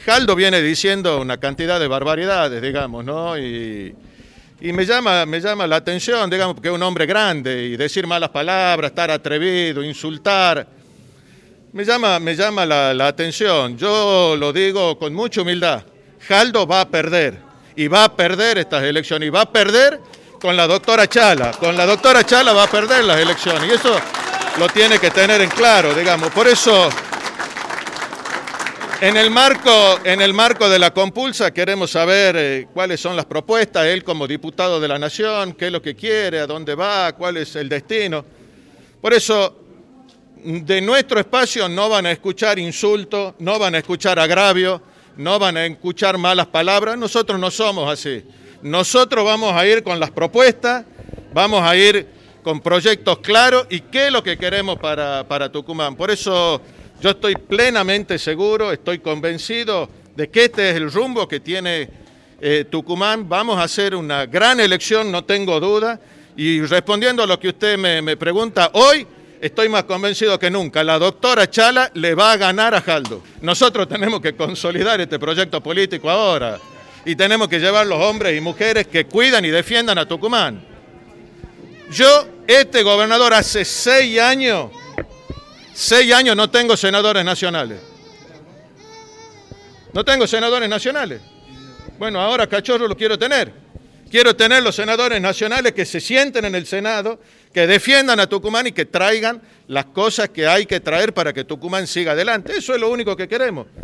Jaldo viene diciendo una cantidad de barbaridades, digamos, ¿no? Y me llama la atención, digamos, porque es un hombre grande y decir malas palabras, estar atrevido, insultar, me llama la atención. Yo lo digo con mucha humildad. Jaldo va a perder, y va a perder estas elecciones, y va a perder con la doctora Chala. Con la doctora Chala va a perder las elecciones, y eso lo tiene que tener en claro, digamos. Por eso, en el marco de la compulsa queremos saber cuáles son las propuestas, él como diputado de la Nación, qué es lo que quiere, a dónde va, cuál es el destino. Por eso, de nuestro espacio no van a escuchar insultos, no van a escuchar agravios, no van a escuchar malas palabras. Nosotros no somos así. Nosotros vamos a ir con las propuestas, vamos a ir con proyectos claros y qué es lo que queremos para Tucumán. Por eso yo estoy plenamente seguro, estoy convencido de que este es el rumbo que tiene Tucumán. Vamos a hacer una gran elección, no tengo duda. Y respondiendo a lo que usted me pregunta, hoy estoy más convencido que nunca. La doctora Chala le va a ganar a Jaldo. Nosotros tenemos que consolidar este proyecto político ahora y tenemos que llevar los hombres y mujeres que cuidan y defiendan a Tucumán. Yo, este gobernador, hace 6 años no tengo senadores nacionales. No tengo senadores nacionales. Bueno, ahora, cachorro, lo quiero tener. Quiero tener los senadores nacionales que se sienten en el Senado, que defiendan a Tucumán y que traigan las cosas que hay que traer para que Tucumán siga adelante. Eso es lo único que queremos.